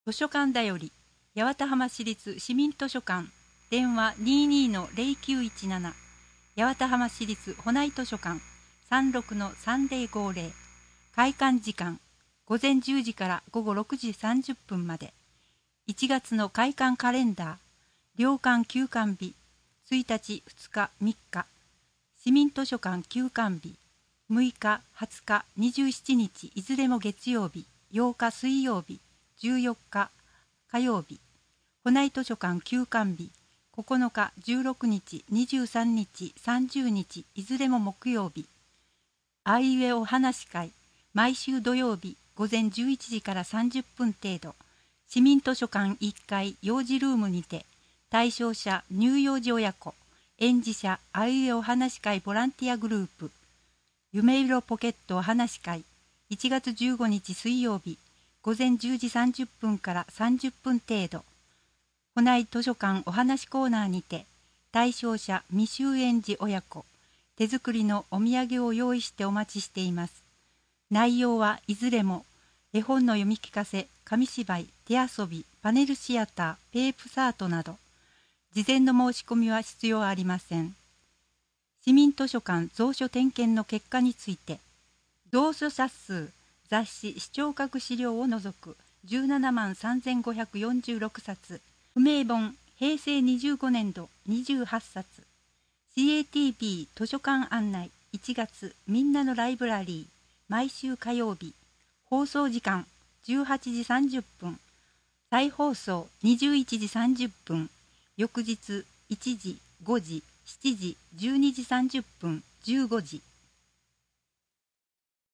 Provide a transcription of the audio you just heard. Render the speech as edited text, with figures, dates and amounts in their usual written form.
図書館だより八幡浜市立市民図書館電話22-0917八幡浜市立保内図書館36-3050開館時間午前10時から午後6時30分まで1月の開館カレンダー両館休館日1日2日3日市民図書館休館日6日20日27日いずれも月曜日8日水曜日14日火曜日保内図書館休館日9日16日23日30日いずれも木曜日あいうえお話会毎週土曜日午前11時から30分程度市民図書館1階幼児ルームにて対象者乳幼児親子園児者あいうえお話会ボランティアグループ夢色ポケットお話会1月15日水曜日午前10時30分から30分程度保内図書館お話コーナーにて対象者未就園児親子手作りのお土産を用意してお待ちしています。内容はいずれも絵本の読み聞かせ紙芝居手遊びパネルシアターペープサートなど事前の申し込みは必要ありません。市民図書館蔵書点検の結果について同書冊数雑誌視聴覚資料を除く17万3546冊不明本平成25年度28冊 CATB 図書館案内1月みんなのライブラリー毎週火曜日放送時間18時30分再放送21時30分翌日1時5時7時12時30分15時